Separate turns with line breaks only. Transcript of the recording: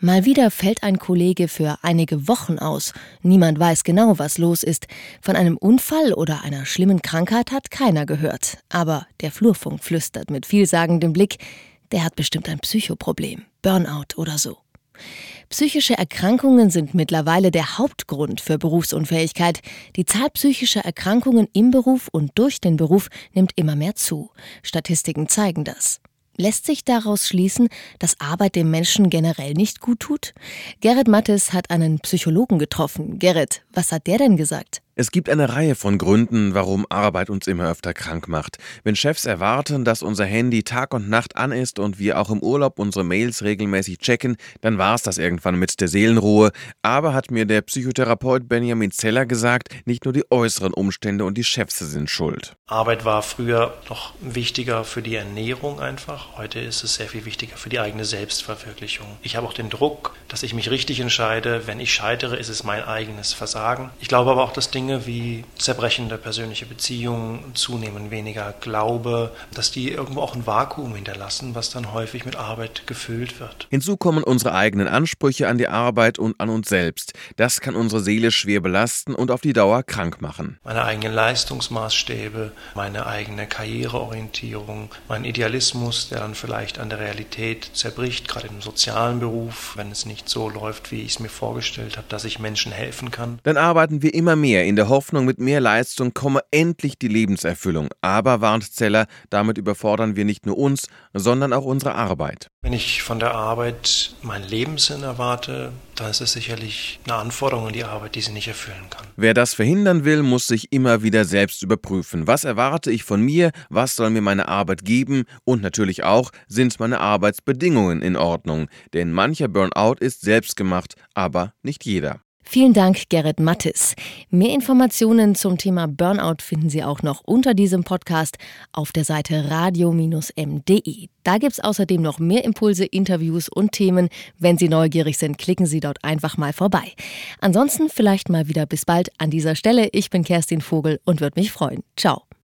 Mal wieder fällt ein Kollege für einige Wochen aus. Niemand weiß genau, was los ist. Von einem Unfall oder einer schlimmen Krankheit hat keiner gehört. Aber der Flurfunk flüstert mit vielsagendem Blick, der hat bestimmt ein Psychoproblem, Burnout oder so. Psychische Erkrankungen sind mittlerweile der Hauptgrund für Berufsunfähigkeit. Die Zahl psychischer Erkrankungen im Beruf und durch den Beruf nimmt immer mehr zu. Statistiken zeigen das. Lässt sich daraus schließen, dass Arbeit dem Menschen generell nicht gut tut? Gerrit Mattes hat einen Psychologen getroffen. Gerrit, was hat der denn gesagt?
Es gibt eine Reihe von Gründen, warum Arbeit uns immer öfter krank macht. Wenn Chefs erwarten, dass unser Handy Tag und Nacht an ist und wir auch im Urlaub unsere Mails regelmäßig checken, dann war's das irgendwann mit der Seelenruhe. Aber hat mir der Psychotherapeut Benjamin Zeller gesagt, nicht nur die äußeren Umstände und die Chefs sind schuld.
Arbeit war früher noch wichtiger für die Ernährung einfach. Heute ist es sehr viel wichtiger für die eigene Selbstverwirklichung. Ich habe auch den Druck, dass ich mich richtig entscheide. Wenn ich scheitere, ist es mein eigenes Versagen. Ich glaube aber auch, dass Dinge wie zerbrechende persönliche Beziehungen, zunehmend weniger Glaube, dass die irgendwo auch ein Vakuum hinterlassen, was dann häufig mit Arbeit gefüllt wird.
Hinzu kommen unsere eigenen Ansprüche an die Arbeit und an uns selbst. Das kann unsere Seele schwer belasten und auf die Dauer krank machen.
Meine eigenen Leistungsmaßstäbe, meine eigene Karriereorientierung, mein Idealismus, der dann vielleicht an der Realität zerbricht, gerade im sozialen Beruf, wenn es nicht so läuft, wie ich es mir vorgestellt habe, dass ich Menschen helfen kann.
Dann arbeiten wir immer mehr in der Hoffnung, mit mehr Leistung komme endlich die Lebenserfüllung. Aber, warnt Zeller, damit überfordern wir nicht nur uns, sondern auch unsere Arbeit.
Wenn ich von der Arbeit meinen Lebenssinn erwarte, dann ist es sicherlich eine Anforderung an die Arbeit, die sie nicht erfüllen kann.
Wer das verhindern will, muss sich immer wieder selbst überprüfen. Was erwarte ich von mir? Was soll mir meine Arbeit geben? Und natürlich auch, sind meine Arbeitsbedingungen in Ordnung? Denn mancher Burnout ist selbstgemacht, aber nicht jeder.
Vielen Dank, Gerrit Mattes. Mehr Informationen zum Thema Burnout finden Sie auch noch unter diesem Podcast auf der Seite radio-m.de. Da gibt's außerdem noch mehr Impulse, Interviews und Themen. Wenn Sie neugierig sind, klicken Sie dort einfach mal vorbei. Ansonsten vielleicht mal wieder bis bald an dieser Stelle. Ich bin Kerstin Vogel und würde mich freuen. Ciao.